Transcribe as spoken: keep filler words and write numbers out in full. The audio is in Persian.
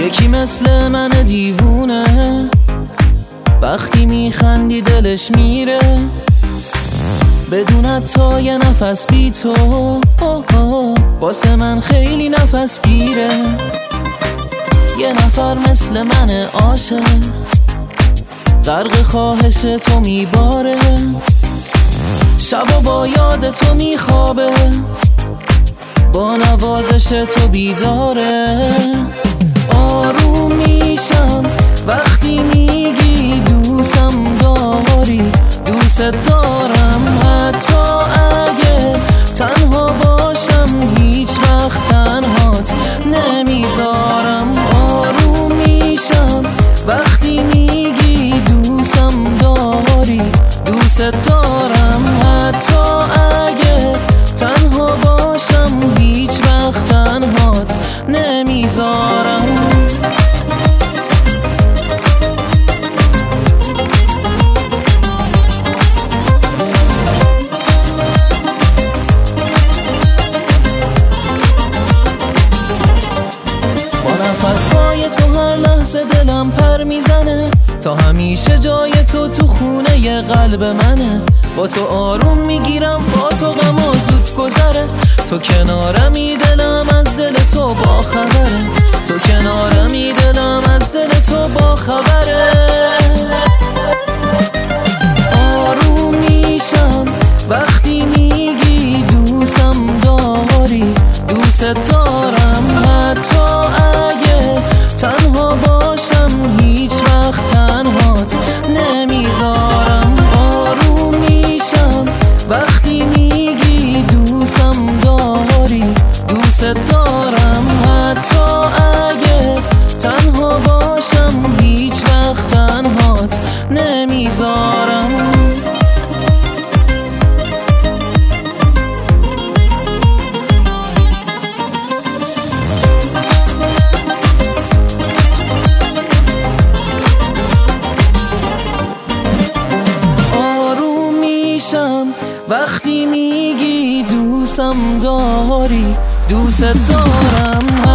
یکی مثل من دیوونه وقتی میخندی دلش میره بدون تا یه نفس بی تو واسه من خیلی نفس گیره. یه نفر مثل من عاشق غرق خواهش تو میباره شبا با یاد تو میخوابه با نوازش تو بیداره. آروم میشم وقتی میگی دوستم داری دوست دارم حتی اگه تنها باشم هیچ وقت تنهات نمیذارم. آروم میشم وقتی میگی دوستم داری دوست دارم حتی اگه تنها باشم هیچ وقت تنهات نمیذارم. نفسهای تو هر لحظه دلم پر میزنه تا همیشه جای تو تو خونه ی قلب منه. با تو آروم میگیرم با تو غم و زود گذره تو کنارمی دلم از دل تو با خبره تو کنارمی دلم از دل تو با خبره. آروم میشم وقتی میگی دوستم داری دوست دارم حتی اگه تنها باشم هیچ وقت تنهات نمیذارم. آروم میشم وقتی میگی دوستم داری دوست دارم حتی اگه تنها باشم هیچ وقت تنهات نمیذارم. وقتی میگی دوستم داری دوست دارم